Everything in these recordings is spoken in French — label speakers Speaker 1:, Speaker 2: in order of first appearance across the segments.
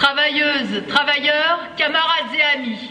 Speaker 1: travailleuses, travailleurs, camarades et amis.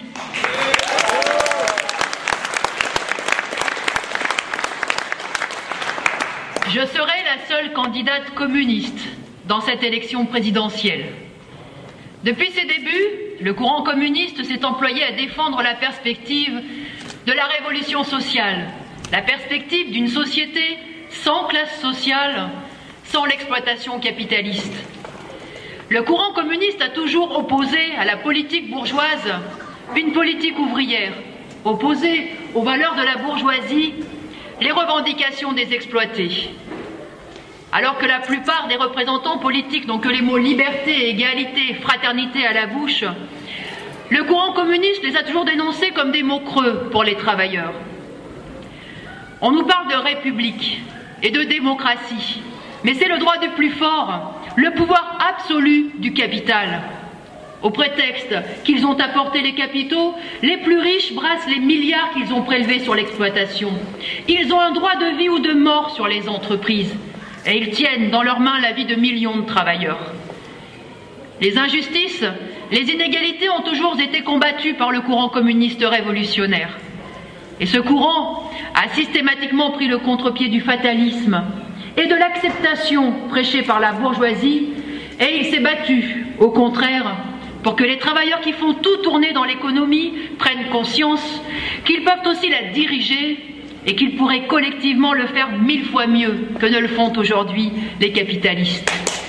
Speaker 1: Je serai la seule candidate communiste dans cette élection présidentielle. Depuis ses débuts, le courant communiste s'est employé à défendre la perspective de la révolution sociale, la perspective d'une société sans classe sociale, sans l'exploitation capitaliste. Le courant communiste a toujours opposé à la politique bourgeoise une politique ouvrière, opposée aux valeurs de la bourgeoisie, les revendications des exploités. Alors que la plupart des représentants politiques n'ont que les mots liberté, égalité, fraternité à la bouche, le courant communiste les a toujours dénoncés comme des mots creux pour les travailleurs. On nous parle de république et de démocratie, mais c'est le droit du plus fort, le pouvoir absolu du capital. Au prétexte qu'ils ont apporté les capitaux, les plus riches brassent les milliards qu'ils ont prélevés sur l'exploitation. Ils ont un droit de vie ou de mort sur les entreprises. Et ils tiennent dans leurs mains la vie de millions de travailleurs. Les injustices, les inégalités ont toujours été combattues par le courant communiste révolutionnaire. Et ce courant a systématiquement pris le contre-pied du fatalisme et de l'acceptation prêchée par la bourgeoisie, et il s'est battu, au contraire, pour que les travailleurs qui font tout tourner dans l'économie prennent conscience qu'ils peuvent aussi la diriger et qu'ils pourraient collectivement le faire 1000 fois mieux que ne le font aujourd'hui les capitalistes.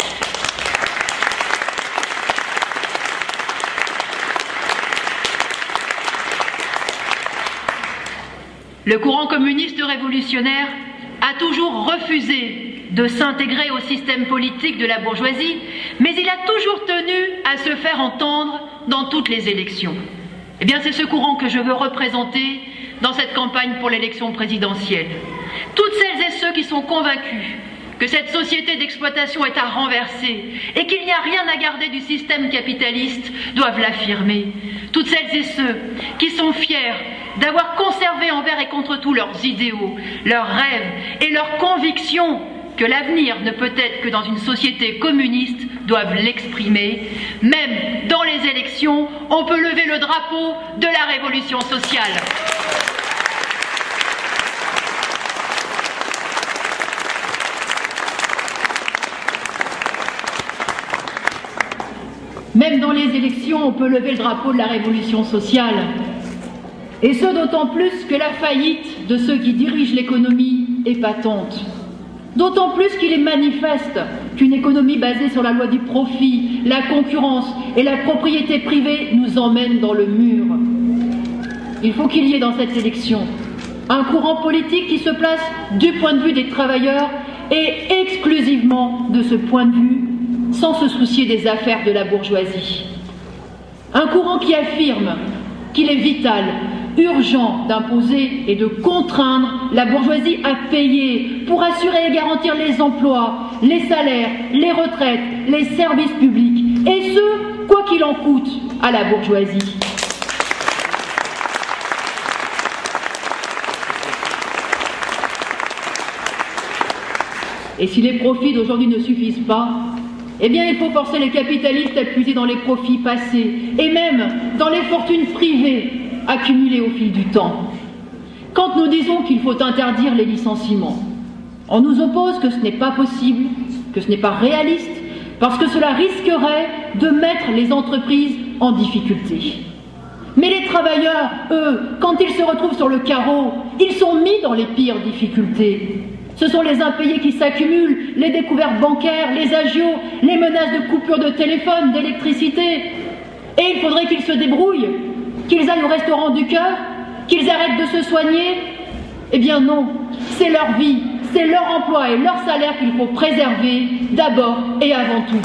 Speaker 1: Le courant communiste révolutionnaire a toujours refusé de s'intégrer au système politique de la bourgeoisie, mais il a toujours tenu à se faire entendre dans toutes les élections. Eh bien, c'est ce courant que je veux représenter dans cette campagne pour l'élection présidentielle. Toutes celles et ceux qui sont convaincus que cette société d'exploitation est à renverser et qu'il n'y a rien à garder du système capitaliste doivent l'affirmer. Toutes celles et ceux qui sont fiers d'avoir conservé envers et contre tout leurs idéaux, leurs rêves et leurs convictions que l'avenir ne peut être que dans une société communiste doivent l'exprimer. Même dans les élections, on peut lever le drapeau de la révolution sociale. Même dans les élections, on peut lever le drapeau de la révolution sociale. Et ce d'autant plus que la faillite de ceux qui dirigent l'économie est patente. D'autant plus qu'il est manifeste qu'une économie basée sur la loi du profit, la concurrence et la propriété privée nous emmène dans le mur. Il faut qu'il y ait dans cette élection un courant politique qui se place du point de vue des travailleurs et exclusivement de ce point de vue, sans se soucier des affaires de la bourgeoisie. Un courant qui affirme qu'il est vital, urgent d'imposer et de contraindre la bourgeoisie à payer pour assurer et garantir les emplois, les salaires, les retraites, les services publics, et ce, quoi qu'il en coûte à la bourgeoisie. Et si les profits d'aujourd'hui ne suffisent pas, eh bien il faut forcer les capitalistes à puiser dans les profits passés et même dans les fortunes privées accumulées au fil du temps. Quand nous disons qu'il faut interdire les licenciements, on nous oppose que ce n'est pas possible, que ce n'est pas réaliste, parce que cela risquerait de mettre les entreprises en difficulté. Mais les travailleurs, eux, quand ils se retrouvent sur le carreau, ils sont mis dans les pires difficultés. Ce sont les impayés qui s'accumulent, les découvertes bancaires, les agios, les menaces de coupure de téléphone, d'électricité. Et il faudrait qu'ils se débrouillent, qu'ils aillent au restaurant du cœur, qu'ils arrêtent de se soigner. Eh bien non, c'est leur vie, c'est leur emploi et leur salaire qu'il faut préserver d'abord et avant tout.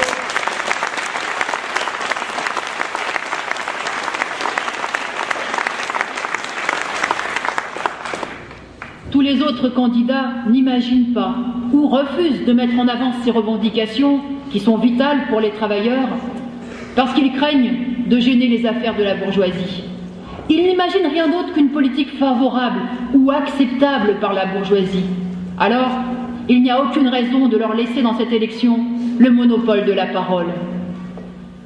Speaker 1: Tous les autres candidats n'imaginent pas ou refusent de mettre en avant ces revendications qui sont vitales pour les travailleurs parce qu'ils craignent de gêner les affaires de la bourgeoisie. Ils n'imaginent rien d'autre qu'une politique favorable ou acceptable par la bourgeoisie. Alors, il n'y a aucune raison de leur laisser dans cette élection le monopole de la parole.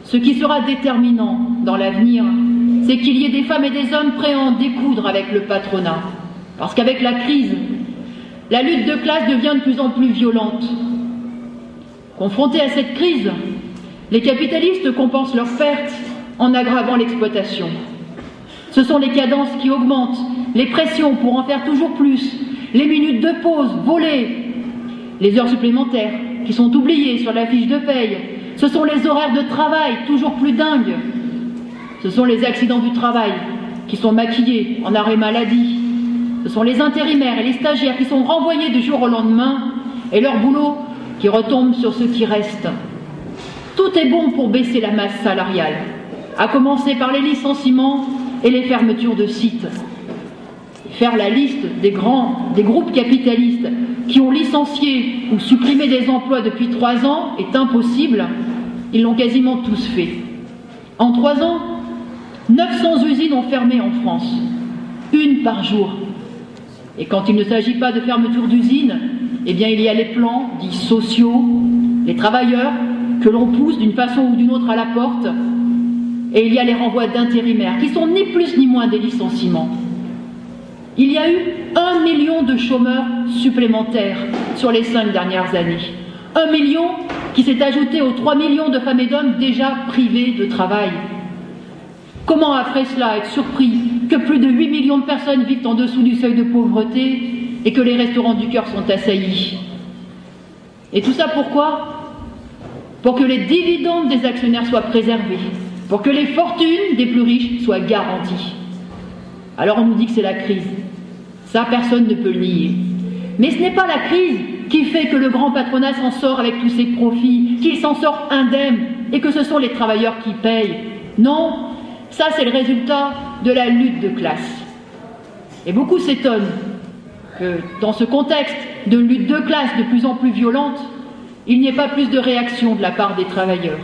Speaker 1: Ce qui sera déterminant dans l'avenir, c'est qu'il y ait des femmes et des hommes prêts à en découdre avec le patronat. Parce qu'avec la crise, la lutte de classe devient de plus en plus violente. Confrontés à cette crise, les capitalistes compensent leurs pertes en aggravant l'exploitation. Ce sont les cadences qui augmentent, les pressions pour en faire toujours plus, les minutes de pause volées, les heures supplémentaires qui sont oubliées sur la fiche de paye. Ce sont les horaires de travail toujours plus dingues. Ce sont les accidents du travail qui sont maquillés en arrêt maladie. Ce sont les intérimaires et les stagiaires qui sont renvoyés du jour au lendemain et leur boulot qui retombe sur ceux qui restent. Tout est bon pour baisser la masse salariale, à commencer par les licenciements et les fermetures de sites. Faire la liste des groupes capitalistes qui ont licencié ou supprimé des emplois depuis 3 ans est impossible. Ils l'ont quasiment tous fait. En 3 ans, 900 usines ont fermé en France, 1 par jour. Et quand il ne s'agit pas de fermeture d'usines, eh bien il y a les plans dits sociaux, les travailleurs que l'on pousse d'une façon ou d'une autre à la porte, et il y a les renvois d'intérimaires qui sont ni plus ni moins des licenciements. Il y a eu 1 million de chômeurs supplémentaires sur les 5 dernières années. 1 million qui s'est ajouté aux 3 millions de femmes et d'hommes déjà privés de travail. Comment après cela être surpris que plus de 8 millions de personnes vivent en dessous du seuil de pauvreté et que les restaurants du cœur sont assaillis? Et tout ça pourquoi? Pour que les dividendes des actionnaires soient préservés, pour que les fortunes des plus riches soient garanties. Alors on nous dit que c'est la crise. Ça, personne ne peut le nier. Mais ce n'est pas la crise qui fait que le grand patronat s'en sort avec tous ses profits, qu'il s'en sort indemne et que ce sont les travailleurs qui payent. Non, ça c'est le résultat de la lutte de classe. Et beaucoup s'étonnent que dans ce contexte de lutte de classe de plus en plus violente, il n'y ait pas plus de réaction de la part des travailleurs.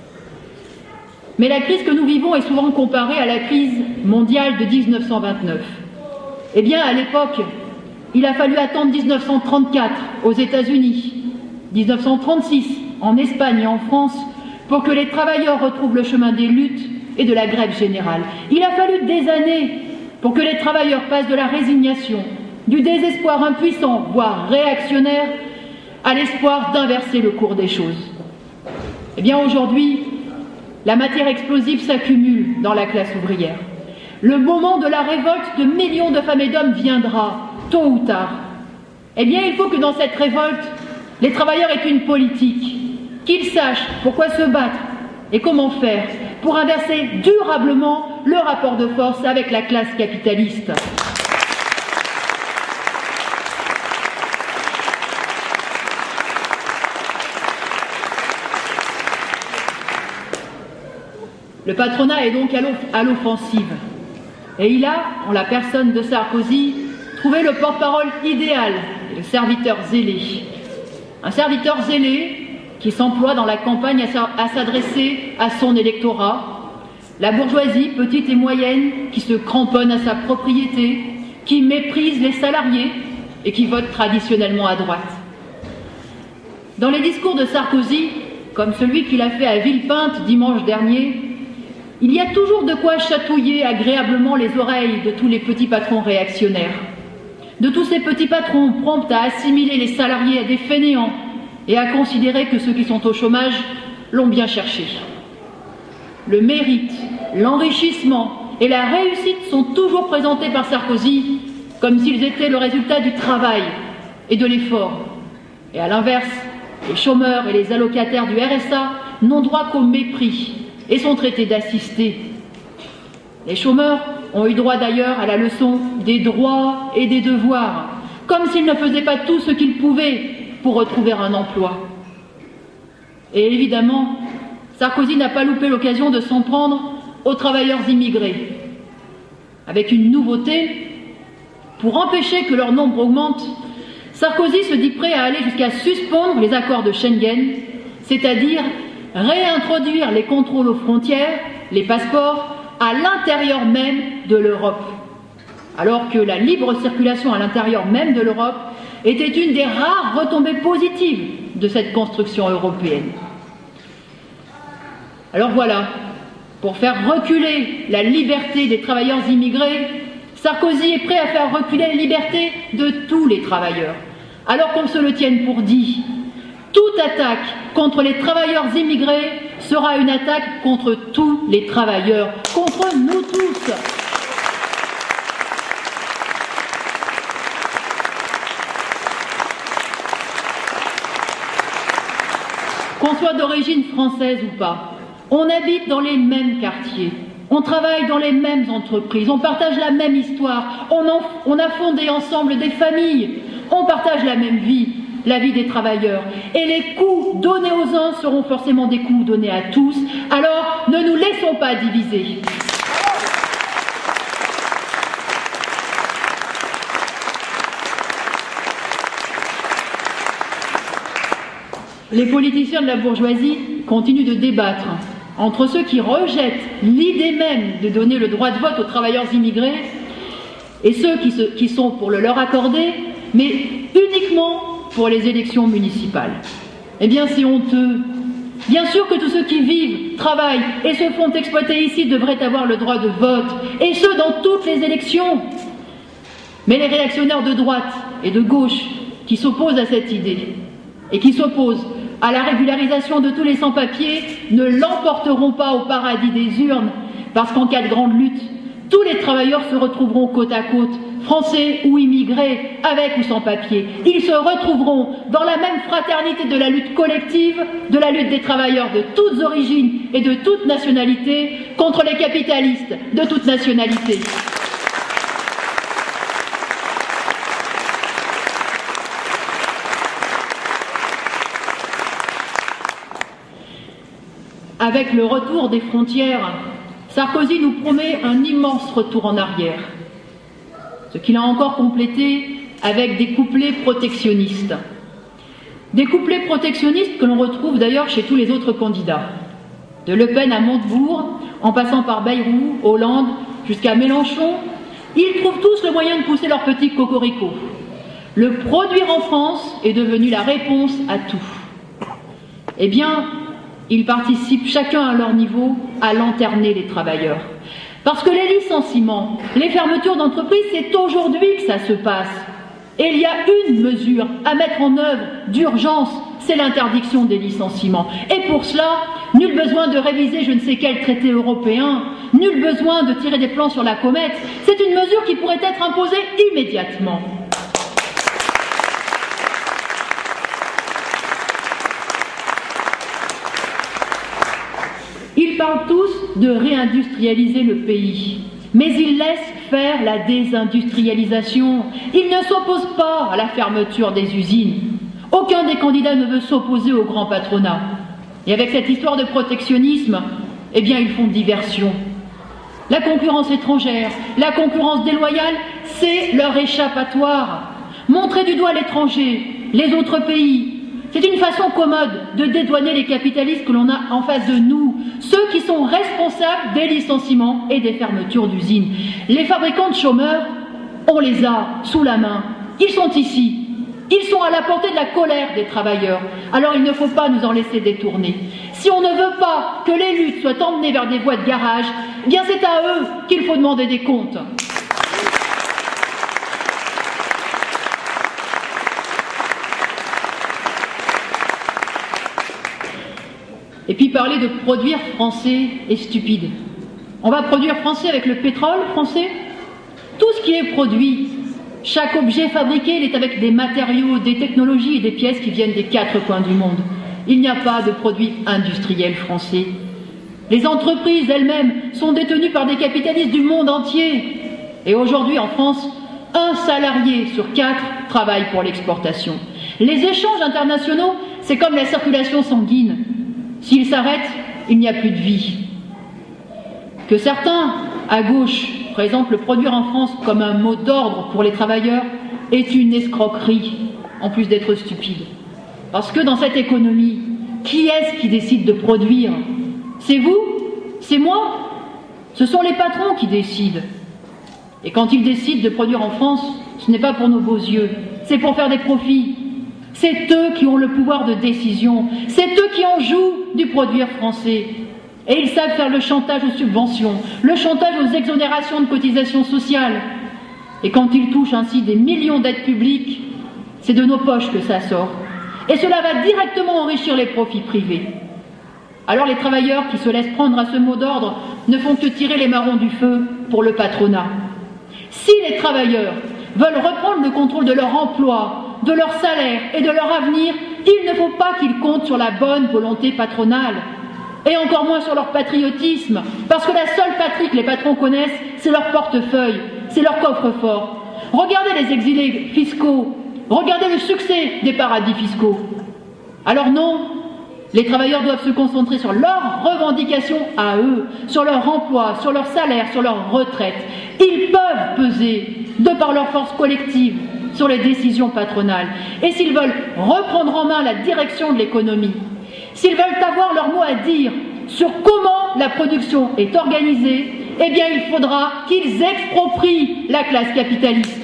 Speaker 1: Mais la crise que nous vivons est souvent comparée à la crise mondiale de 1929. Eh bien, à l'époque, il a fallu attendre 1934 aux États-Unis, 1936 en Espagne et en France, pour que les travailleurs retrouvent le chemin des luttes et de la grève générale. Il a fallu des années pour que les travailleurs passent de la résignation, du désespoir impuissant, voire réactionnaire, à l'espoir d'inverser le cours des choses. Eh bien, aujourd'hui, la matière explosive s'accumule dans la classe ouvrière. Le moment de la révolte de millions de femmes et d'hommes viendra, tôt ou tard. Eh bien, il faut que dans cette révolte, les travailleurs aient une politique, qu'ils sachent pourquoi se battre et comment faire pour inverser durablement le rapport de force avec la classe capitaliste. Le patronat est donc à l'offensive. Et il a, en la personne de Sarkozy, trouvé le porte-parole idéal, le serviteur zélé. Un serviteur zélé qui s'emploie dans la campagne à s'adresser à son électorat, la bourgeoisie petite et moyenne qui se cramponne à sa propriété, qui méprise les salariés et qui vote traditionnellement à droite. Dans les discours de Sarkozy, comme celui qu'il a fait à Villepinte dimanche dernier, il y a toujours de quoi chatouiller agréablement les oreilles de tous les petits patrons réactionnaires, de tous ces petits patrons prompts à assimiler les salariés à des fainéants et à considérer que ceux qui sont au chômage l'ont bien cherché. Le mérite, l'enrichissement et la réussite sont toujours présentés par Sarkozy comme s'ils étaient le résultat du travail et de l'effort. Et à l'inverse, les chômeurs et les allocataires du RSA n'ont droit qu'au mépris et sont traités d'assistés. Les chômeurs ont eu droit d'ailleurs à la leçon des droits et des devoirs, comme s'ils ne faisaient pas tout ce qu'ils pouvaient pour retrouver un emploi. Et évidemment, Sarkozy n'a pas loupé l'occasion de s'en prendre aux travailleurs immigrés, avec une nouveauté. Pour empêcher que leur nombre augmente, Sarkozy se dit prêt à aller jusqu'à suspendre les accords de Schengen, c'est-à-dire réintroduire les contrôles aux frontières, les passeports, à l'intérieur même de l'Europe. Alors que la libre circulation à l'intérieur même de l'Europe était une des rares retombées positives de cette construction européenne. Alors voilà, pour faire reculer la liberté des travailleurs immigrés, Sarkozy est prêt à faire reculer la liberté de tous les travailleurs. Alors qu'on se le tienne pour dit, toute attaque contre les travailleurs immigrés sera une attaque contre tous les travailleurs, contre nous tous. Qu'on soit d'origine française ou pas, on habite dans les mêmes quartiers, on travaille dans les mêmes entreprises, on partage la même histoire, on a fondé ensemble des familles, on partage la même vie, la vie des travailleurs. Et les coups donnés aux uns seront forcément des coups donnés à tous, alors ne nous laissons pas diviser. Les politiciens de la bourgeoisie continuent de débattre entre ceux qui rejettent l'idée même de donner le droit de vote aux travailleurs immigrés et ceux qui sont pour le leur accorder, mais uniquement pour les élections municipales. Eh bien, c'est honteux. Bien sûr que tous ceux qui vivent, travaillent et se font exploiter ici devraient avoir le droit de vote, et ce, dans toutes les élections. Mais les réactionnaires de droite et de gauche qui s'opposent à cette idée et qui s'opposent à la régularisation de tous les sans-papiers ne l'emporteront pas au paradis des urnes, parce qu'en cas de grande lutte, tous les travailleurs se retrouveront côte à côte, français ou immigrés, avec ou sans papier. Ils se retrouveront dans la même fraternité de la lutte collective, de la lutte des travailleurs de toutes origines et de toutes nationalités, contre les capitalistes de toutes nationalités. Avec le retour des frontières, Sarkozy nous promet un immense retour en arrière, ce qu'il a encore complété avec des couplets protectionnistes. Des couplets protectionnistes que l'on retrouve d'ailleurs chez tous les autres candidats. De Le Pen à Montebourg, en passant par Bayrou, Hollande, jusqu'à Mélenchon, ils trouvent tous le moyen de pousser leur petit cocorico. Le produire en France est devenu la réponse à tout. Eh bien, ils participent chacun à leur niveau à lanterner les travailleurs. Parce que les licenciements, les fermetures d'entreprises, c'est aujourd'hui que ça se passe. Et il y a une mesure à mettre en œuvre d'urgence, c'est l'interdiction des licenciements. Et pour cela, nul besoin de réviser je ne sais quel traité européen, nul besoin de tirer des plans sur la comète. C'est une mesure qui pourrait être imposée immédiatement. Ils parlent tous de réindustrialiser le pays, mais ils laissent faire la désindustrialisation. Ils ne s'opposent pas à la fermeture des usines. Aucun des candidats ne veut s'opposer au grand patronat. Et avec cette histoire de protectionnisme, eh bien, ils font diversion. La concurrence étrangère, la concurrence déloyale, c'est leur échappatoire. Montrer du doigt l'étranger, les autres pays, c'est une façon commode de dédouaner les capitalistes que l'on a en face de nous, ceux qui sont responsables des licenciements et des fermetures d'usines. Les fabricants de chômeurs, on les a sous la main. Ils sont ici. Ils sont à la portée de la colère des travailleurs. Alors il ne faut pas nous en laisser détourner. Si on ne veut pas que les luttes soient emmenées vers des voies de garage, eh bien c'est à eux qu'il faut demander des comptes. Et puis parler de produire français est stupide. On va produire français avec le pétrole français? Tout ce qui est produit, chaque objet fabriqué, il est avec des matériaux, des technologies et des pièces qui viennent des quatre coins du monde. Il n'y a pas de produits industriels français. Les entreprises elles-mêmes sont détenues par des capitalistes du monde entier. Et aujourd'hui en France, 1 salarié sur 4 travaille pour l'exportation. Les échanges internationaux, c'est comme la circulation sanguine. S'il s'arrête, il n'y a plus de vie. Que certains, à gauche, présentent le produire en France comme un mot d'ordre pour les travailleurs est une escroquerie, en plus d'être stupide. Parce que dans cette économie, qui est-ce qui décide de produire? C'est vous? C'est moi? Ce sont les patrons qui décident. Et quand ils décident de produire en France, ce n'est pas pour nos beaux yeux, c'est pour faire des profits. C'est eux qui ont le pouvoir de décision, c'est eux qui en jouent du produire français.
Speaker 2: Et ils savent faire le chantage aux subventions, le chantage aux exonérations de cotisations sociales. Et quand ils touchent ainsi des millions d'aides publiques, c'est de nos poches que ça sort. Et cela va directement enrichir les profits privés. Alors les travailleurs qui se laissent prendre à ce mot d'ordre ne font que tirer les marrons du feu pour le patronat. Si les travailleurs veulent reprendre le contrôle de leur emploi, de leur salaire et de leur avenir, il ne faut pas qu'ils comptent sur la bonne volonté patronale, et encore moins sur leur patriotisme, parce que la seule patrie que les patrons connaissent, c'est leur portefeuille, c'est leur coffre-fort. Regardez les exilés fiscaux, regardez le succès des paradis fiscaux. Alors non, les travailleurs doivent se concentrer sur leurs revendications à eux, sur leur emploi, sur leur salaire, sur leur retraite. Ils peuvent peser, de par leur force collective, sur les décisions patronales. Et s'ils veulent reprendre en main la direction de l'économie, s'ils veulent avoir leur mot à dire sur comment la production est organisée, eh bien il faudra qu'ils exproprient la classe capitaliste.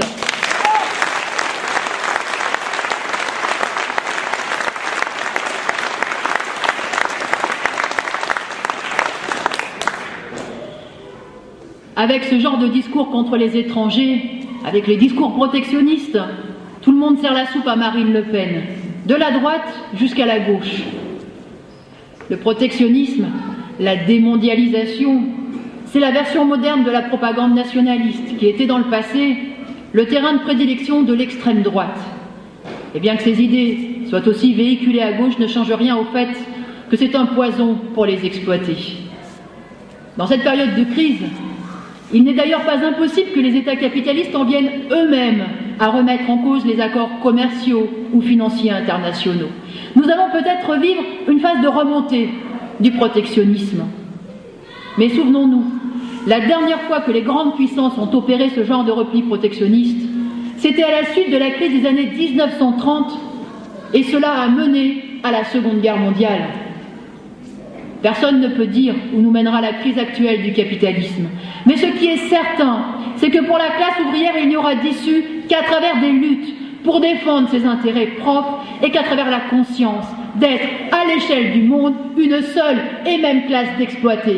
Speaker 2: Avec ce genre de discours contre les étrangers, avec les discours protectionnistes, tout le monde sert la soupe à Marine Le Pen, de la droite jusqu'à la gauche. Le protectionnisme, la démondialisation, c'est la version moderne de la propagande nationaliste qui était dans le passé le terrain de prédilection de l'extrême droite. Et bien que ces idées soient aussi véhiculées à gauche ne change rien au fait que c'est un poison pour les exploiter. Dans cette période de crise, il n'est d'ailleurs pas impossible que les États capitalistes en viennent eux-mêmes à remettre en cause les accords commerciaux ou financiers internationaux. Nous allons peut-être vivre une phase de remontée du protectionnisme. Mais souvenons-nous, la dernière fois que les grandes puissances ont opéré ce genre de repli protectionniste, c'était à la suite de la crise des années 1930, et cela a mené à la Seconde Guerre mondiale. Personne ne peut dire où nous mènera la crise actuelle du capitalisme. Mais ce qui est certain, c'est que pour la classe ouvrière, il n'y aura d'issue qu'à travers des luttes pour défendre ses intérêts propres et qu'à travers la conscience d'être, à l'échelle du monde, une seule et même classe d'exploités.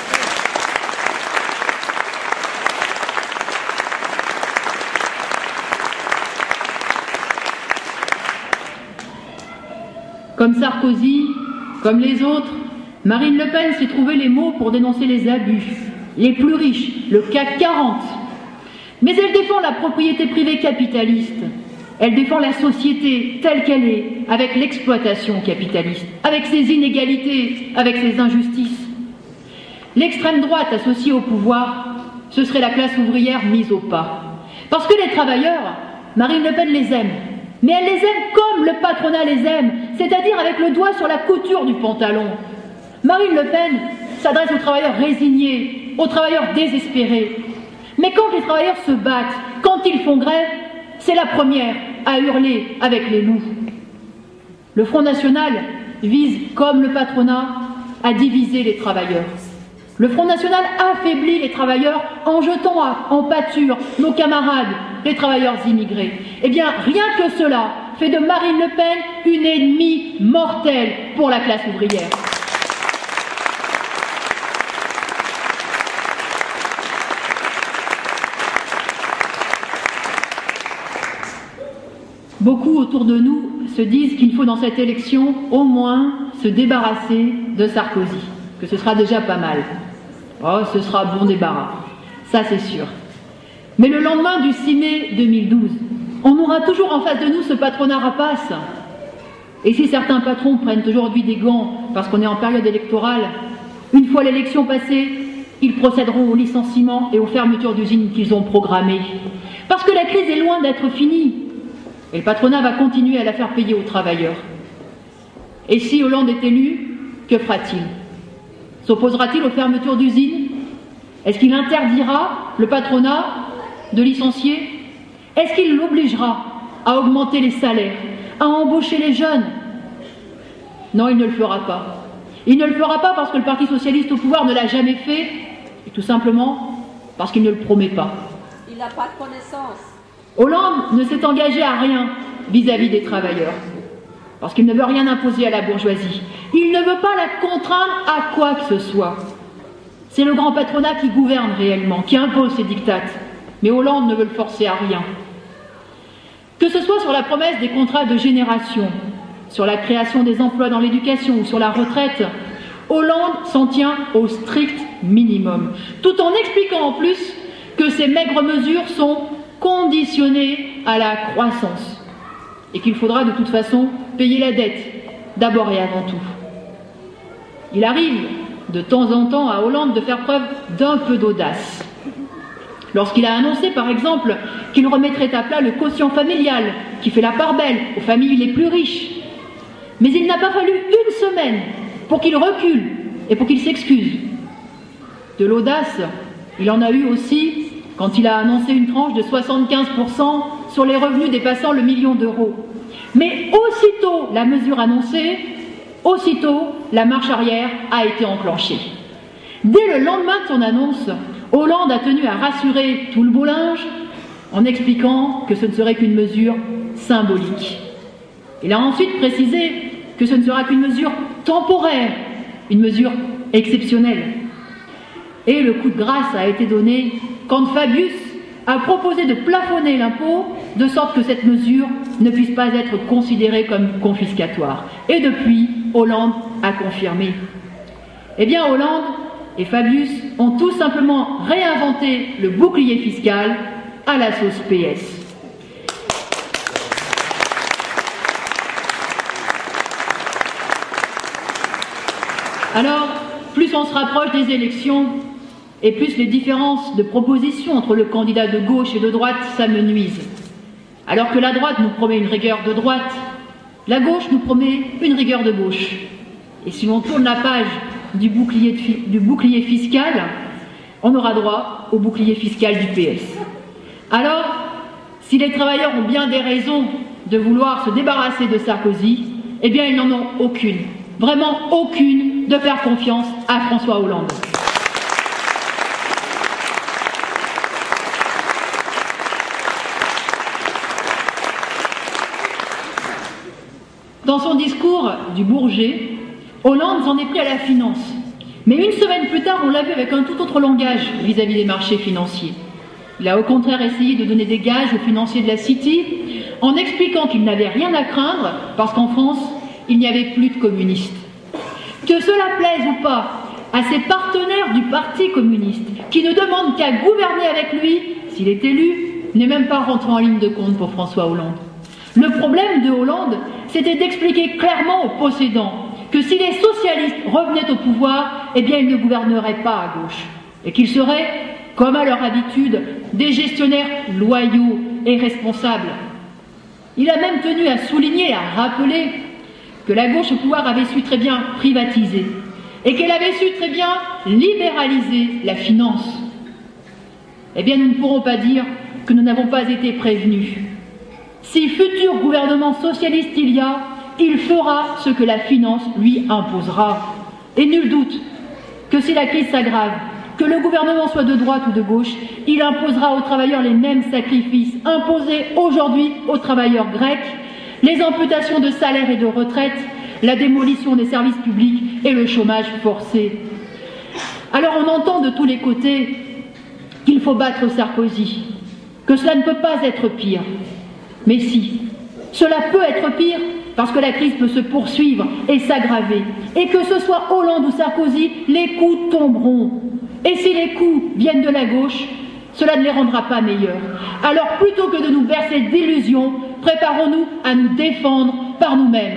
Speaker 2: Comme Sarkozy, comme les autres, Marine Le Pen s'est trouvé les mots pour dénoncer les abus, les plus riches, le CAC 40. Mais elle défend la propriété privée capitaliste. Elle défend la société telle qu'elle est, avec l'exploitation capitaliste, avec ses inégalités, avec ses injustices. L'extrême droite associée au pouvoir, ce serait la classe ouvrière mise au pas. Parce que les travailleurs, Marine Le Pen les aime. Mais elle les aime comme le patronat les aime, c'est-à-dire avec le doigt sur la couture du pantalon. Marine Le Pen s'adresse aux travailleurs résignés, aux travailleurs désespérés. Mais quand les travailleurs se battent, quand ils font grève, c'est la première à hurler avec les loups. Le Front National vise, comme le patronat, à diviser les travailleurs. Le Front National affaiblit les travailleurs en jetant en pâture nos camarades, les travailleurs immigrés. Eh bien, rien que cela fait de Marine Le Pen une ennemie mortelle pour la classe ouvrière. Beaucoup autour de nous se disent qu'il faut dans cette élection au moins se débarrasser de Sarkozy, que ce sera déjà pas mal. Oh, ce sera bon débarras, ça c'est sûr. Mais le lendemain du 6 mai 2012, on aura toujours en face de nous ce patronat rapace. Et si certains patrons prennent aujourd'hui des gants parce qu'on est en période électorale, une fois l'élection passée, ils procéderont au licenciement et aux fermetures d'usines qu'ils ont programmées. Parce que la crise est loin d'être finie. Et le patronat va continuer à la faire payer aux travailleurs. Et si Hollande est élu, que fera-t-il? S'opposera-t-il aux fermetures d'usines? Est-ce qu'il interdira le patronat de licencier? Est-ce qu'il l'obligera à augmenter les salaires, à embaucher les jeunes? Non, il ne le fera pas. Il ne le fera pas parce que le Parti socialiste au pouvoir ne l'a jamais fait, et tout simplement parce qu'il ne le promet pas.
Speaker 3: Il n'a pas de connaissance.
Speaker 2: Hollande ne s'est engagé à rien vis-à-vis des travailleurs, parce qu'il ne veut rien imposer à la bourgeoisie. Il ne veut pas la contraindre à quoi que ce soit. C'est le grand patronat qui gouverne réellement, qui impose ses dictates. Mais Hollande ne veut le forcer à rien. Que ce soit sur la promesse des contrats de génération, sur la création des emplois dans l'éducation ou sur la retraite, Hollande s'en tient au strict minimum, tout en expliquant en plus que ces maigres mesures sont conditionnées à la croissance et qu'il faudra de toute façon payer la dette, d'abord et avant tout. Il arrive de temps en temps à Hollande de faire preuve d'un peu d'audace. Lorsqu'il a annoncé, par exemple, qu'il remettrait à plat le quotient familial qui fait la part belle aux familles les plus riches. Mais il n'a pas fallu une semaine pour qu'il recule et pour qu'il s'excuse. De l'audace, il en a eu aussi quand il a annoncé une tranche de 75% sur les revenus dépassant le million d'euros. Mais aussitôt la mesure annoncée, aussitôt la marche arrière a été enclenchée. Dès le lendemain de son annonce, Hollande a tenu à rassurer tout le beau linge en expliquant que ce ne serait qu'une mesure symbolique. Il a ensuite précisé que ce ne sera qu'une mesure temporaire, une mesure exceptionnelle. Et le coup de grâce a été donné quand Fabius a proposé de plafonner l'impôt de sorte que cette mesure ne puisse pas être considérée comme confiscatoire. Et depuis, Hollande a confirmé. Eh bien, Hollande et Fabius ont tout simplement réinventé le bouclier fiscal à la sauce PS. Alors, plus on se rapproche des élections, et plus les différences de propositions entre le candidat de gauche et de droite s'amenuisent. Alors que la droite nous promet une rigueur de droite, la gauche nous promet une rigueur de gauche. Et si l'on tourne la page du bouclier fiscal, on aura droit au bouclier fiscal du PS. Alors, si les travailleurs ont bien des raisons de vouloir se débarrasser de Sarkozy, eh bien ils n'en ont aucune, vraiment aucune, de faire confiance à François Hollande. Dans son discours du Bourget, Hollande s'en est pris à la finance. Mais une semaine plus tard, on l'a vu avec un tout autre langage vis-à-vis des marchés financiers. Il a au contraire essayé de donner des gages aux financiers de la City en expliquant qu'il n'avait rien à craindre parce qu'en France, il n'y avait plus de communistes. Que cela plaise ou pas à ses partenaires du Parti communiste qui ne demandent qu'à gouverner avec lui, s'il est élu, n'est même pas rentré en ligne de compte pour François Hollande. Le problème de Hollande, c'était d'expliquer clairement aux possédants que si les socialistes revenaient au pouvoir, eh bien ils ne gouverneraient pas à gauche, et qu'ils seraient, comme à leur habitude, des gestionnaires loyaux et responsables. Il a même tenu à souligner, à rappeler que la gauche au pouvoir avait su très bien privatiser, et qu'elle avait su très bien libéraliser la finance. Eh bien nous ne pourrons pas dire que nous n'avons pas été prévenus. Si futur gouvernement socialiste il y a, il fera ce que la finance lui imposera. Et nul doute que si la crise s'aggrave, que le gouvernement soit de droite ou de gauche, il imposera aux travailleurs les mêmes sacrifices imposés aujourd'hui aux travailleurs grecs, les amputations de salaires et de retraites, la démolition des services publics et le chômage forcé. Alors on entend de tous les côtés qu'il faut battre Sarkozy, que cela ne peut pas être pire. Mais si, cela peut être pire parce que la crise peut se poursuivre et s'aggraver. Et que ce soit Hollande ou Sarkozy, les coups tomberont. Et si les coups viennent de la gauche, cela ne les rendra pas meilleurs. Alors plutôt que de nous bercer d'illusions, préparons-nous à nous défendre par nous-mêmes.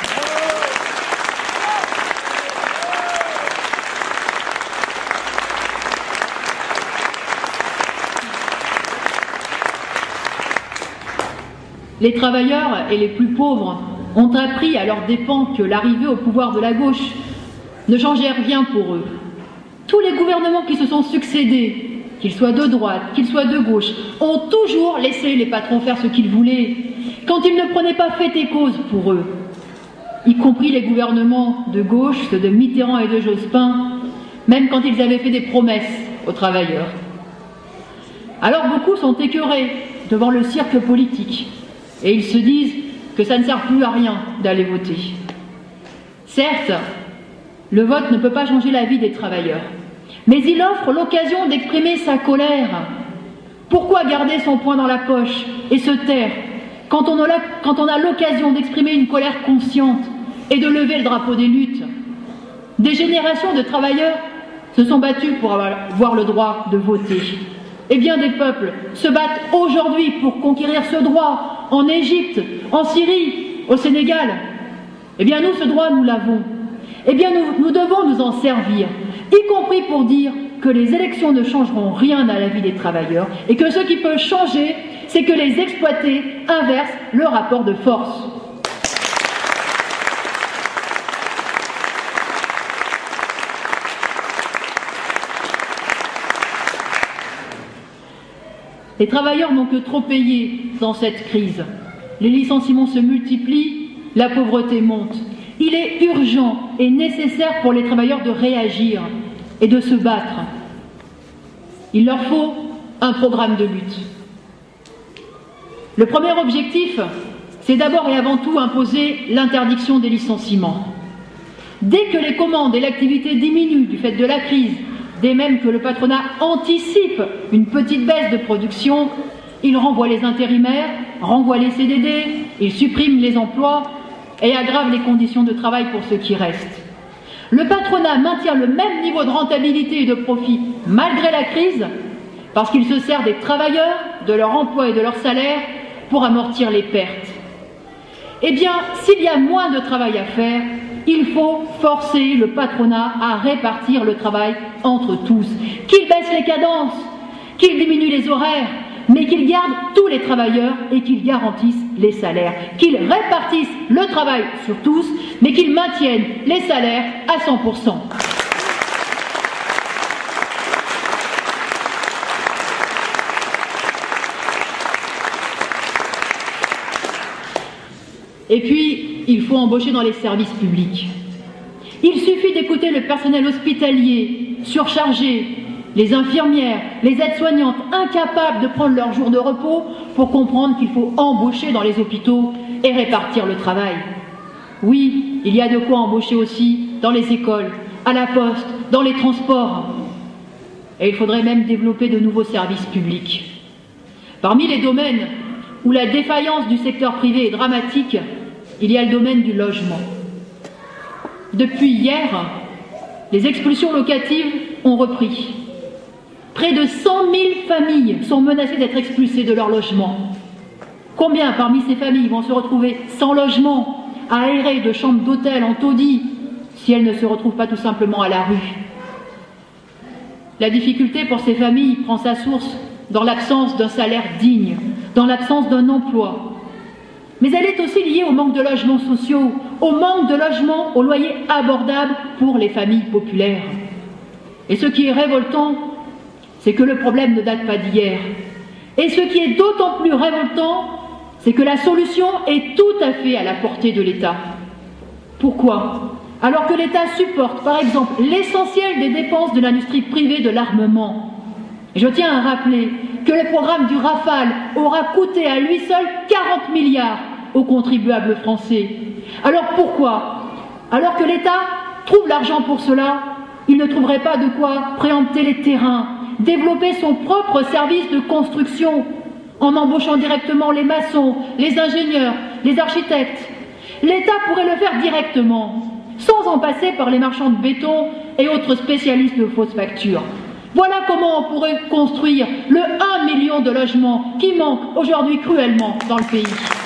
Speaker 2: Les travailleurs et les plus pauvres ont appris à leurs dépens que l'arrivée au pouvoir de la gauche ne changeait rien pour eux. Tous les gouvernements qui se sont succédés, qu'ils soient de droite, qu'ils soient de gauche, ont toujours laissé les patrons faire ce qu'ils voulaient, quand ils ne prenaient pas fait et cause pour eux, y compris les gouvernements de gauche, ceux de Mitterrand et de Jospin, même quand ils avaient fait des promesses aux travailleurs. Alors beaucoup sont écœurés devant le cirque politique, et ils se disent que ça ne sert plus à rien d'aller voter. Certes, le vote ne peut pas changer la vie des travailleurs, mais il offre l'occasion d'exprimer sa colère. Pourquoi garder son poing dans la poche et se taire quand on a l'occasion d'exprimer une colère consciente et de lever le drapeau des luttes? Des générations de travailleurs se sont battus pour avoir le droit de voter. Et bien des peuples se battent aujourd'hui pour conquérir ce droit en Égypte, en Syrie, au Sénégal. Eh bien nous, ce droit, nous l'avons. Eh bien nous devons nous en servir, y compris pour dire que les élections ne changeront rien à la vie des travailleurs et que ce qui peut changer, c'est que les exploités inversent le rapport de force. Les travailleurs n'ont que trop payé dans cette crise. Les licenciements se multiplient, la pauvreté monte. Il est urgent et nécessaire pour les travailleurs de réagir et de se battre. Il leur faut un programme de lutte. Le premier objectif, c'est d'abord et avant tout imposer l'interdiction des licenciements. Dès que les commandes et l'activité diminuent du fait de la crise, dès même que le patronat anticipe une petite baisse de production, il renvoie les intérimaires, renvoie les CDD, il supprime les emplois et aggrave les conditions de travail pour ceux qui restent. Le patronat maintient le même niveau de rentabilité et de profit malgré la crise parce qu'il se sert des travailleurs, de leur emploi et de leur salaire pour amortir les pertes. Eh bien, s'il y a moins de travail à faire, il faut forcer le patronat à répartir le travail entre tous, qu'il baisse les cadences, qu'il diminue les horaires, mais qu'il garde tous les travailleurs et qu'il garantisse les salaires, qu'il répartisse le travail sur tous, mais qu'il maintienne les salaires à 100%. Et puis, il faut embaucher dans les services publics. Il suffit d'écouter le personnel hospitalier, surchargé, les infirmières, les aides-soignantes incapables de prendre leur jour de repos pour comprendre qu'il faut embaucher dans les hôpitaux et répartir le travail. Oui, il y a de quoi embaucher aussi dans les écoles, à la poste, dans les transports. Et il faudrait même développer de nouveaux services publics. Parmi les domaines où la défaillance du secteur privé est dramatique, il y a le domaine du logement. Depuis hier, les expulsions locatives ont repris. Près de 100 000 familles sont menacées d'être expulsées de leur logement. Combien parmi ces familles vont se retrouver sans logement, aérées de chambres d'hôtel en taudis, si elles ne se retrouvent pas tout simplement à la rue? La difficulté pour ces familles prend sa source dans l'absence d'un salaire digne, dans l'absence d'un emploi. Mais elle est aussi liée au manque de logements sociaux, au manque de logements au loyer abordable pour les familles populaires. Et ce qui est révoltant, c'est que le problème ne date pas d'hier. Et ce qui est d'autant plus révoltant, c'est que la solution est tout à fait à la portée de l'État. Pourquoi? Alors que l'État supporte, par exemple, l'essentiel des dépenses de l'industrie privée de l'armement. Et je tiens à rappeler que le programme du Rafale aura coûté à lui seul 40 milliards aux contribuables français. Alors pourquoi? Alors que l'État trouve l'argent pour cela, il ne trouverait pas de quoi préempter les terrains, développer son propre service de construction en embauchant directement les maçons, les ingénieurs, les architectes. L'État pourrait le faire directement, sans en passer par les marchands de béton et autres spécialistes de fausses factures. Voilà comment on pourrait construire le 1 million de logements qui manquent aujourd'hui cruellement dans le pays.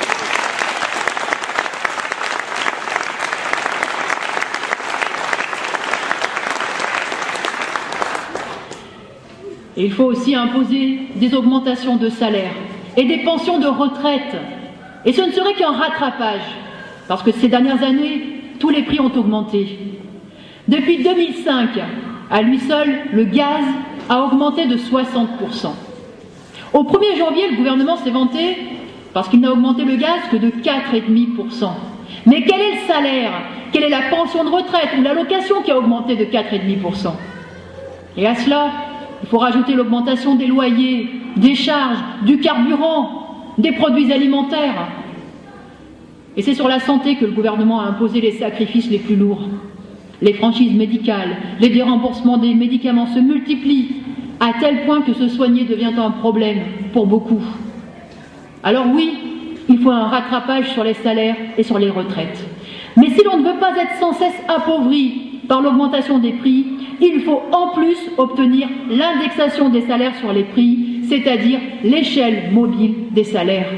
Speaker 2: Et il faut aussi imposer des augmentations de salaire et des pensions de retraite. Et ce ne serait qu'un rattrapage, parce que ces dernières années, tous les prix ont augmenté. Depuis 2005, à lui seul, le gaz a augmenté de 60%. Au 1er janvier, le gouvernement s'est vanté parce qu'il n'a augmenté le gaz que de 4,5%. Mais quel est le salaire? Quelle est la pension de retraite ou l'allocation qui a augmenté de 4,5%? Et à cela, il faut rajouter l'augmentation des loyers, des charges, du carburant, des produits alimentaires. Et c'est sur la santé que le gouvernement a imposé les sacrifices les plus lourds. Les franchises médicales, les déremboursements des médicaments se multiplient à tel point que se soigner devient un problème pour beaucoup. Alors oui, il faut un rattrapage sur les salaires et sur les retraites. Mais si l'on ne veut pas être sans cesse appauvri par l'augmentation des prix, il faut en plus obtenir l'indexation des salaires sur les prix, c'est-à-dire l'échelle mobile des salaires.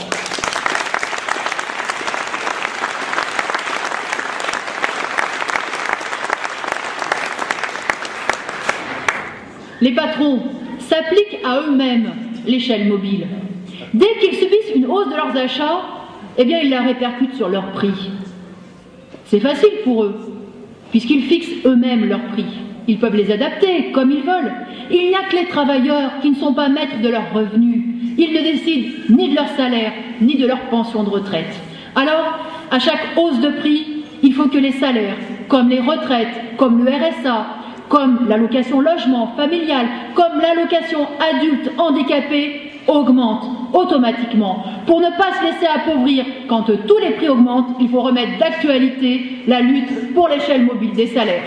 Speaker 2: Les patrons s'appliquent à eux-mêmes l'échelle mobile. Dès qu'ils subissent une hausse de leurs achats, eh bien, ils la répercutent sur leurs prix. C'est facile pour eux, puisqu'ils fixent eux-mêmes leurs prix. Ils peuvent les adapter comme ils veulent. Il n'y a que les travailleurs qui ne sont pas maîtres de leurs revenus. Ils ne décident ni de leur salaire, ni de leur pension de retraite. Alors, à chaque hausse de prix, il faut que les salaires, comme les retraites, comme le RSA, comme l'allocation logement familial, comme l'allocation adulte handicapé, augmentent automatiquement. Pour ne pas se laisser appauvrir quand tous les prix augmentent, il faut remettre d'actualité la lutte pour l'échelle mobile des salaires.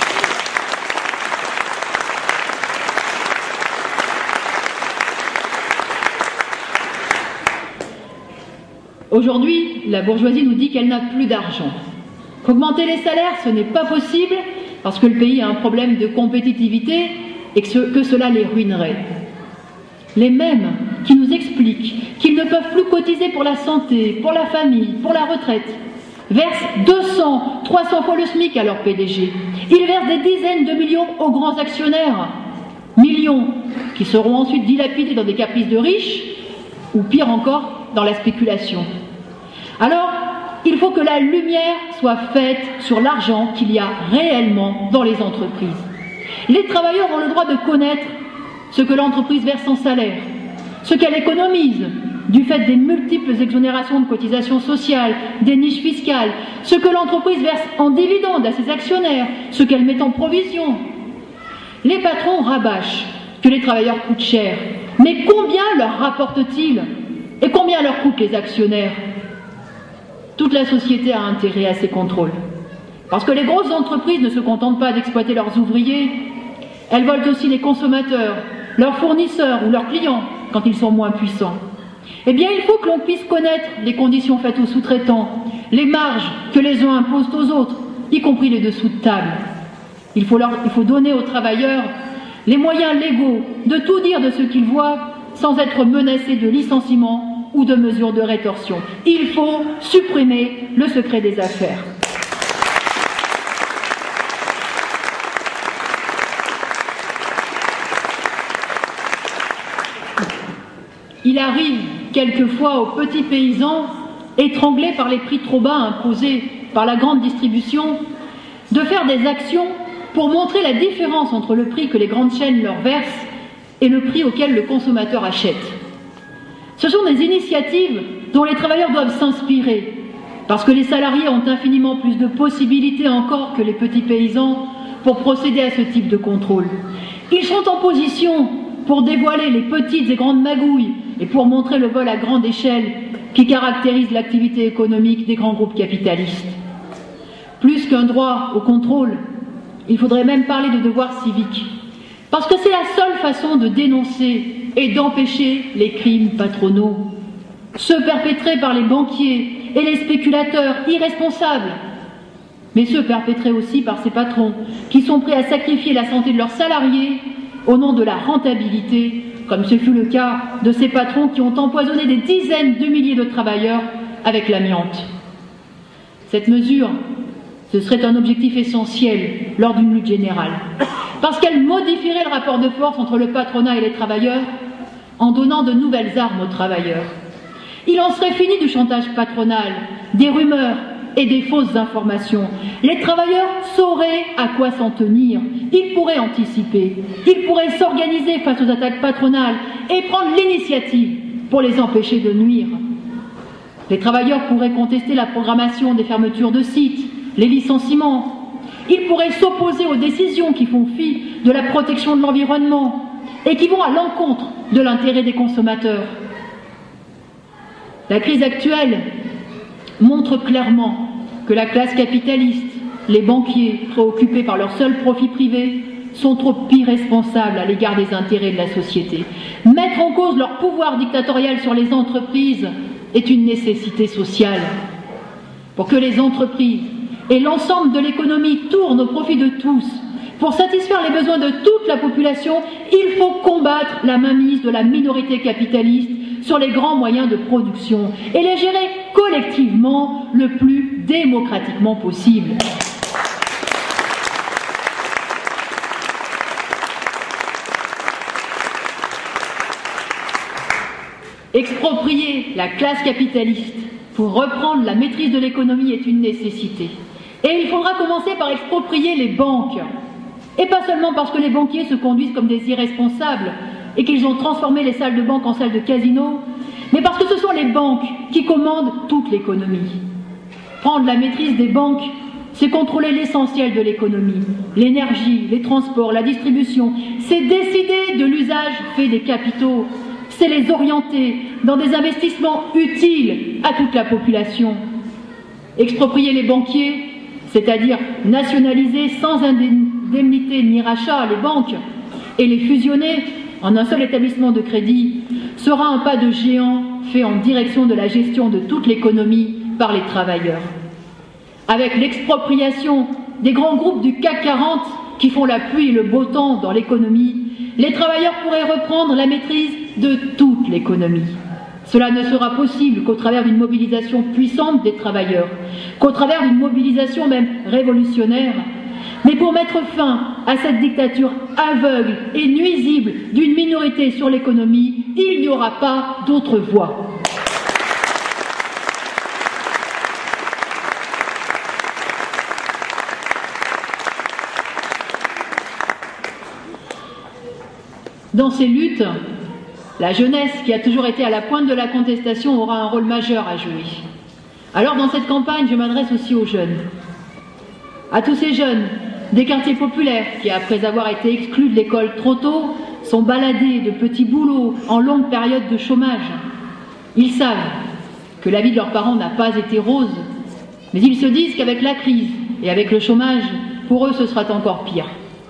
Speaker 2: Aujourd'hui, la bourgeoisie nous dit qu'elle n'a plus d'argent. Augmenter les salaires, ce n'est pas possible parce que le pays a un problème de compétitivité et que cela les ruinerait. Les mêmes qui nous expliquent qu'ils ne peuvent plus cotiser pour la santé, pour la famille, pour la retraite, versent 200, 300 fois le SMIC à leur PDG. Ils versent des dizaines de millions aux grands actionnaires. Millions qui seront ensuite dilapidés dans des caprices de riches ou pire encore, dans la spéculation. Alors, il faut que la lumière soit faite sur l'argent qu'il y a réellement dans les entreprises. Les travailleurs ont le droit de connaître ce que l'entreprise verse en salaire, ce qu'elle économise du fait des multiples exonérations de cotisations sociales, des niches fiscales, ce que l'entreprise verse en dividendes à ses actionnaires, ce qu'elle met en provision. Les patrons rabâchent que les travailleurs coûtent cher, mais combien leur rapportent-ils? Et combien leur coûtent les actionnaires? Toute la société a intérêt à ces contrôles. Parce que les grosses entreprises ne se contentent pas d'exploiter leurs ouvriers, elles volent aussi les consommateurs, leurs fournisseurs ou leurs clients quand ils sont moins puissants. Eh bien, il faut que l'on puisse connaître les conditions faites aux sous-traitants, les marges que les uns imposent aux autres, y compris les dessous de table. Il faut donner aux travailleurs les moyens légaux de tout dire de ce qu'ils voient sans être menacés de licenciement ou de mesures de rétorsion. Il faut supprimer le secret des affaires. Il arrive quelquefois aux petits paysans, étranglés par les prix trop bas imposés par la grande distribution, de faire des actions pour montrer la différence entre le prix que les grandes chaînes leur versent et le prix auquel le consommateur achète. Ce sont des initiatives dont les travailleurs doivent s'inspirer, parce que les salariés ont infiniment plus de possibilités encore que les petits paysans pour procéder à ce type de contrôle. Ils sont en position pour dévoiler les petites et grandes magouilles et pour montrer le vol à grande échelle qui caractérise l'activité économique des grands groupes capitalistes. Plus qu'un droit au contrôle, il faudrait même parler de devoir civique, parce que c'est la seule façon de dénoncer et d'empêcher les crimes patronaux, ceux perpétrés par les banquiers et les spéculateurs irresponsables, mais ceux perpétrés aussi par ces patrons qui sont prêts à sacrifier la santé de leurs salariés au nom de la rentabilité, comme ce fut le cas de ces patrons qui ont empoisonné des dizaines de milliers de travailleurs avec l'amiante. Cette mesure, ce serait un objectif essentiel lors d'une lutte générale, parce qu'elle modifierait le rapport de force entre le patronat et les travailleurs en donnant de nouvelles armes aux travailleurs. Il en serait fini du chantage patronal, des rumeurs et des fausses informations. Les travailleurs sauraient à quoi s'en tenir, ils pourraient anticiper, ils pourraient s'organiser face aux attaques patronales et prendre l'initiative pour les empêcher de nuire. Les travailleurs pourraient contester la programmation des fermetures de sites, les licenciements. Ils pourraient s'opposer aux décisions qui font fi de la protection de l'environnement et qui vont à l'encontre de l'intérêt des consommateurs. La crise actuelle montre clairement que la classe capitaliste, les banquiers préoccupés par leur seul profit privé, sont trop irresponsables à l'égard des intérêts de la société. Mettre en cause leur pouvoir dictatorial sur les entreprises est une nécessité sociale. Pour que les entreprises et l'ensemble de l'économie tournent au profit de tous, pour satisfaire les besoins de toute la population, il faut combattre la mainmise de la minorité capitaliste sur les grands moyens de production et les gérer collectivement le plus démocratiquement possible. Exproprier la classe capitaliste pour reprendre la maîtrise de l'économie est une nécessité. Et il faudra commencer par exproprier les banques. Et pas seulement parce que les banquiers se conduisent comme des irresponsables et qu'ils ont transformé les salles de banque en salles de casino, mais parce que ce sont les banques qui commandent toute l'économie. Prendre la maîtrise des banques, c'est contrôler l'essentiel de l'économie, l'énergie, les transports, la distribution, c'est décider de l'usage fait des capitaux, c'est les orienter dans des investissements utiles à toute la population. Exproprier les banquiers, c'est-à-dire nationaliser sans indemnité ni rachat les banques et les fusionner en un seul établissement de crédit, sera un pas de géant fait en direction de la gestion de toute l'économie par les travailleurs. Avec l'expropriation des grands groupes du CAC 40 qui font la pluie et le beau temps dans l'économie, les travailleurs pourraient reprendre la maîtrise de toute l'économie. Cela ne sera possible qu'au travers d'une mobilisation puissante des travailleurs, qu'au travers d'une mobilisation même révolutionnaire. Mais pour mettre fin à cette dictature aveugle et nuisible d'une minorité sur l'économie, il n'y aura pas d'autre voie. Dans ces luttes, la jeunesse, qui a toujours été à la pointe de la contestation, aura un rôle majeur à jouer. Alors, dans cette campagne, je m'adresse aussi aux jeunes. À tous ces jeunes des quartiers populaires qui, après avoir été exclus de l'école trop tôt, sont baladés de petits boulots en longue période de chômage. Ils savent que la vie de leurs parents n'a pas été rose, mais ils se disent qu'avec la crise et avec le chômage, pour eux, ce sera encore pire.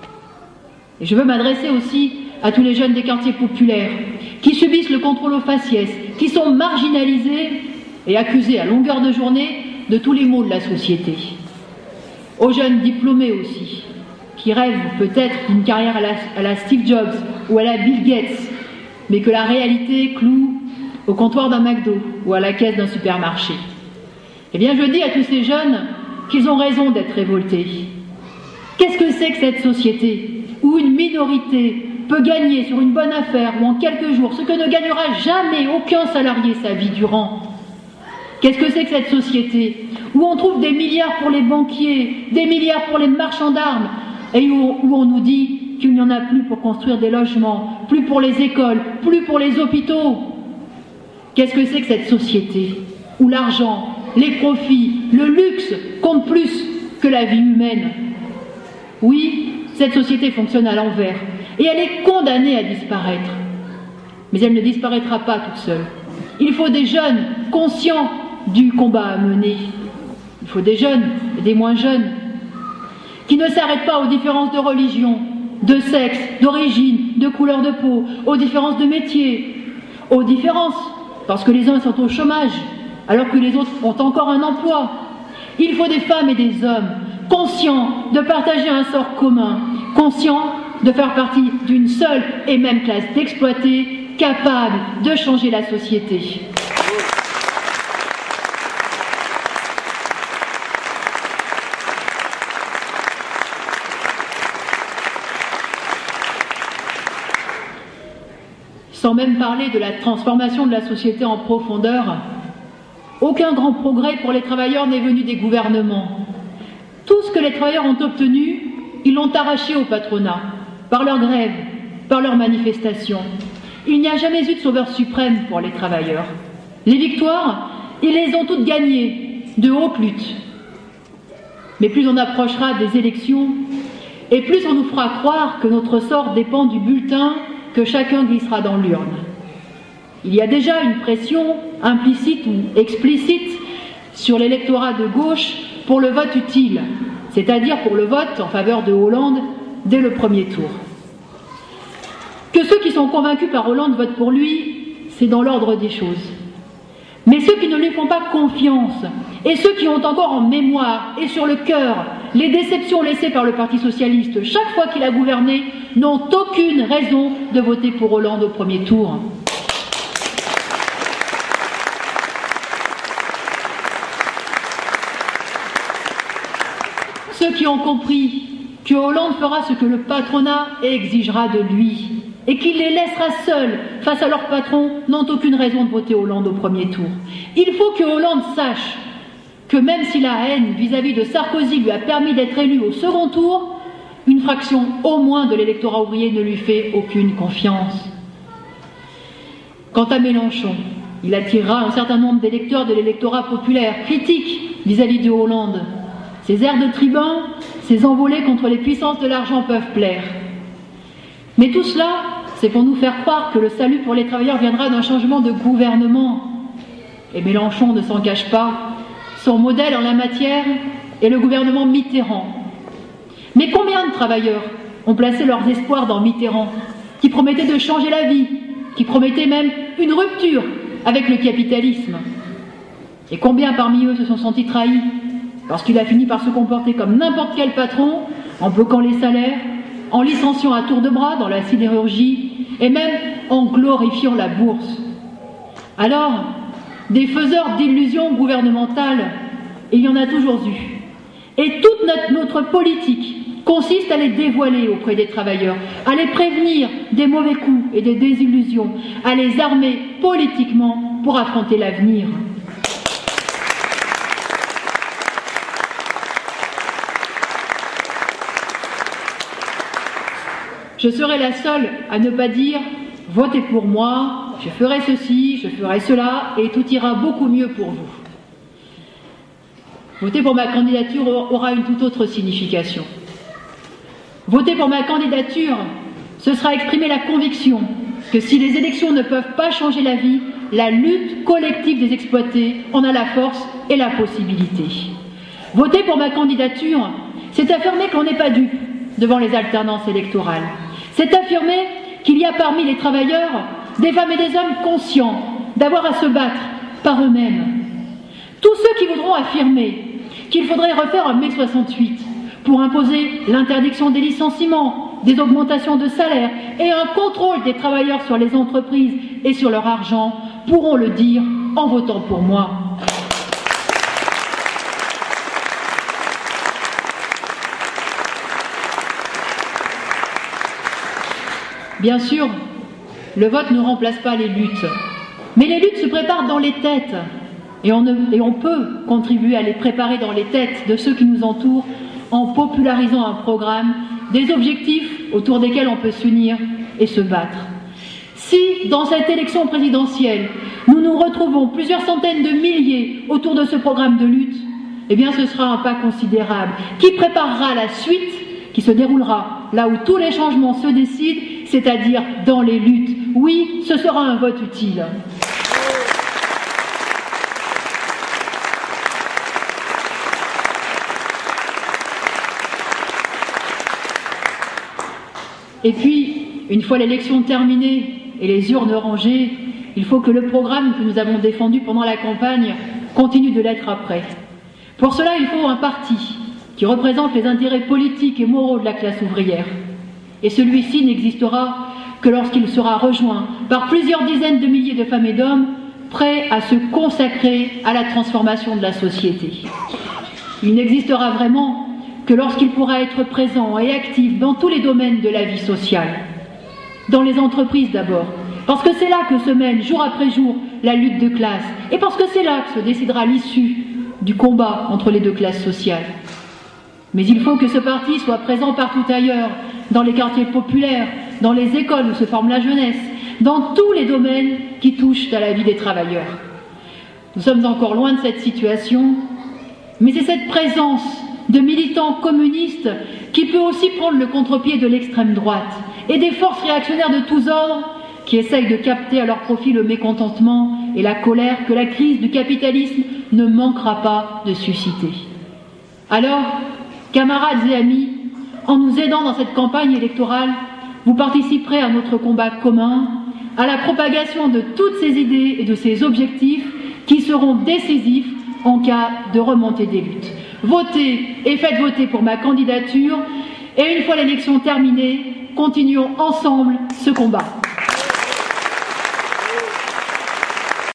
Speaker 2: Et je veux m'adresser aussi à tous les jeunes des quartiers populaires qui subissent le contrôle au faciès, qui sont marginalisés et accusés à longueur de journée de tous les maux de la société. Aux jeunes diplômés aussi, qui rêvent peut-être d'une carrière à la Steve Jobs ou à la Bill Gates, mais que la réalité cloue au comptoir d'un McDo ou à la caisse d'un supermarché. Eh bien, je dis à tous ces jeunes qu'ils ont raison d'être révoltés. Qu'est-ce que c'est que cette société où une minorité peut gagner sur une bonne affaire ou en quelques jours ce que ne gagnera jamais aucun salarié sa vie durant? Qu'est-ce que c'est que cette société où on trouve des milliards pour les banquiers, des milliards pour les marchands d'armes, et où on nous dit qu'il n'y en a plus pour construire des logements, plus pour les écoles, plus pour les hôpitaux? Qu'est-ce que c'est que cette société où l'argent, les profits, le luxe comptent plus que la vie humaine? Oui, cette société fonctionne à l'envers et elle est condamnée à disparaître. Mais elle ne disparaîtra pas toute seule. Il faut des jeunes conscients du combat à mener. Il faut des jeunes et des moins jeunes qui ne s'arrêtent pas aux différences de religion, de sexe, d'origine, de couleur de peau, aux différences de métier, aux différences parce que les uns sont au chômage alors que les autres ont encore un emploi. Il faut des femmes et des hommes conscients de partager un sort commun, conscients de faire partie d'une seule et même classe d'exploités, capables de changer la société. Sans même parler de la transformation de la société en profondeur, aucun grand progrès pour les travailleurs n'est venu des gouvernements. Tout ce que les travailleurs ont obtenu, ils l'ont arraché au patronat, par leurs grèves, par leurs manifestations. Il n'y a jamais eu de sauveur suprême pour les travailleurs. Les victoires, ils les ont toutes gagnées, de haute lutte. Mais plus on approchera des élections, et plus on nous fera croire que notre sort dépend du bulletin que chacun glissera dans l'urne. Il y a déjà une pression implicite ou explicite sur l'électorat de gauche pour le vote utile, c'est-à-dire pour le vote en faveur de Hollande dès le premier tour. Que ceux qui sont convaincus par Hollande votent pour lui, c'est dans l'ordre des choses. Mais ceux qui ne lui font pas confiance, et ceux qui ont encore en mémoire et sur le cœur les déceptions laissées par le Parti socialiste chaque fois qu'il a gouverné, n'ont aucune raison de voter pour Hollande au premier tour. Ceux qui ont compris que Hollande fera ce que le patronat exigera de lui et qu'il les laissera seuls face à leur patron n'ont aucune raison de voter Hollande au premier tour. Il faut que Hollande sache que même si la haine vis-à-vis de Sarkozy lui a permis d'être élu au second tour, une fraction au moins de l'électorat ouvrier ne lui fait aucune confiance. Quant à Mélenchon, il attirera un certain nombre d'électeurs de l'électorat populaire critique vis-à-vis de Hollande. Ses airs de tribun, ses envolées contre les puissances de l'argent peuvent plaire. Mais tout cela, c'est pour nous faire croire que le salut pour les travailleurs viendra d'un changement de gouvernement. Et Mélenchon ne s'en cache pas. Son modèle en la matière est le gouvernement Mitterrand. Mais combien de travailleurs ont placé leurs espoirs dans Mitterrand, qui promettait de changer la vie, qui promettait même une rupture avec le capitalisme? Et combien parmi eux se sont sentis trahis parce qu'il a fini par se comporter comme n'importe quel patron, en bloquant les salaires, en licenciant à tour de bras dans la sidérurgie et même en glorifiant la bourse. Alors, des faiseurs d'illusions gouvernementales, il y en a toujours eu. Et toute notre politique consiste à les dévoiler auprès des travailleurs, à les prévenir des mauvais coups et des désillusions, à les armer politiquement pour affronter l'avenir. Je serai la seule à ne pas dire « votez pour moi, je ferai ceci, je ferai cela et tout ira beaucoup mieux pour vous ». Voter pour ma candidature aura une toute autre signification. Voter pour ma candidature, ce sera exprimer la conviction que si les élections ne peuvent pas changer la vie, la lutte collective des exploités en a la force et la possibilité. Voter pour ma candidature, c'est affirmer qu'on n'est pas dupe devant les alternances électorales. C'est affirmer qu'il y a parmi les travailleurs des femmes et des hommes conscients d'avoir à se battre par eux-mêmes. Tous ceux qui voudront affirmer qu'il faudrait refaire un mai 68 pour imposer l'interdiction des licenciements, des augmentations de salaire et un contrôle des travailleurs sur les entreprises et sur leur argent pourront le dire en votant pour moi. Bien sûr, le vote ne remplace pas les luttes, mais les luttes se préparent dans les têtes et on peut contribuer à les préparer dans les têtes de ceux qui nous entourent en popularisant un programme, des objectifs autour desquels on peut s'unir et se battre. Si, dans cette élection présidentielle, nous nous retrouvons plusieurs centaines de milliers autour de ce programme de lutte, eh bien ce sera un pas considérable qui préparera la suite qui se déroulera là où tous les changements se décident, c'est-à-dire dans les luttes. Oui, ce sera un vote utile. Et puis, une fois l'élection terminée et les urnes rangées, il faut que le programme que nous avons défendu pendant la campagne continue de l'être après. Pour cela, il faut un parti qui représente les intérêts politiques et moraux de la classe ouvrière. Et celui-ci n'existera que lorsqu'il sera rejoint par plusieurs dizaines de milliers de femmes et d'hommes prêts à se consacrer à la transformation de la société. Il n'existera vraiment que lorsqu'il pourra être présent et actif dans tous les domaines de la vie sociale. Dans les entreprises d'abord, parce que c'est là que se mène jour après jour la lutte de classe, et parce que c'est là que se décidera l'issue du combat entre les deux classes sociales. Mais il faut que ce parti soit présent partout ailleurs, dans les quartiers populaires, dans les écoles où se forme la jeunesse, dans tous les domaines qui touchent à la vie des travailleurs. Nous sommes encore loin de cette situation, mais c'est cette présence de militants communistes qui peut aussi prendre le contre-pied de l'extrême droite et des forces réactionnaires de tous ordres qui essayent de capter à leur profit le mécontentement et la colère que la crise du capitalisme ne manquera pas de susciter. Alors, camarades et amis, en nous aidant dans cette campagne électorale, vous participerez à notre combat commun, à la propagation de toutes ces idées et de ces objectifs qui seront décisifs en cas de remontée des luttes. Votez et faites voter pour ma candidature et une fois l'élection terminée, continuons ensemble ce combat.